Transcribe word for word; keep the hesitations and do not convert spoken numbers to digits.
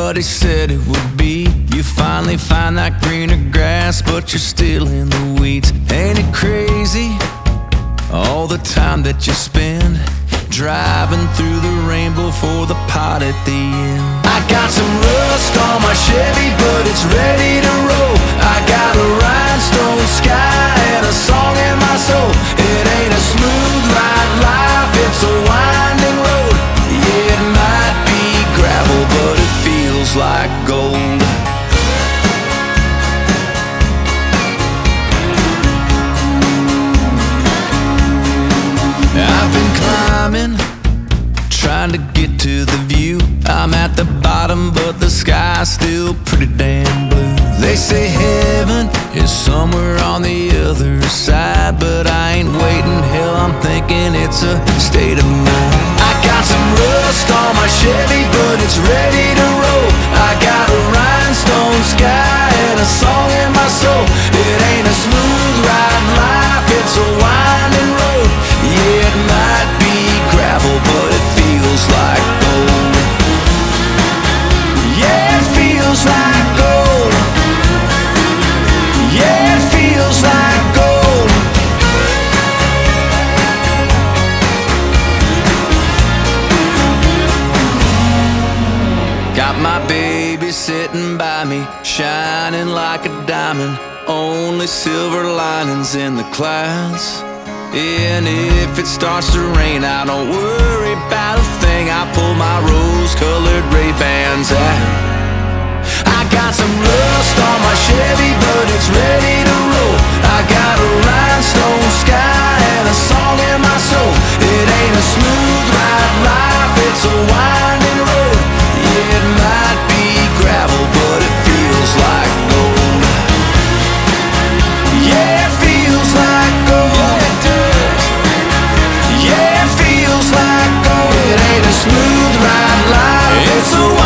Everybody said it would be. You finally find that greener grass, but you're still in the weeds. Ain't it crazy, all the time that you spend driving through the rainbow for the pot at the end? I got some rust on my Chevy, but it's ready to roll. I got a rhinestone sky and a song in my soul. It ain't a smooth ride life, it's a winding road. Yeah, it might be gravel, but it feels like gold. I've been climbing, trying to get to the view. I'm at the bottom, but the sky's still pretty damn blue. They say heaven is somewhere on the other side, but I ain't waiting, hell, I'm thinking it's a state of mind. I got some rust on my Chevy, but it's ready to roll. I got a rhinestone sky and a song in my soul. It ain't a smooth ride life, it's a winding road. Yeah, it might be gravel, but it feels like gold. Yeah, it feels like gold. Yeah, it feels like gold. Got my baby sitting by me, shining like a diamond. Only silver linings in the clouds. And if it starts to rain, I don't worry about a thing. I pull my rose-colored Ray-Bans out. I got some rust on my Chevy, but it's ready to roll. I got a rhinestone sky and a song in my soul. It ain't a smooth ride life, it's a winding road. Yeah, it might be gravel, but it feels like gold. Yeah, it feels like gold. Yeah, it feels like gold. It ain't a smooth ride life, it's a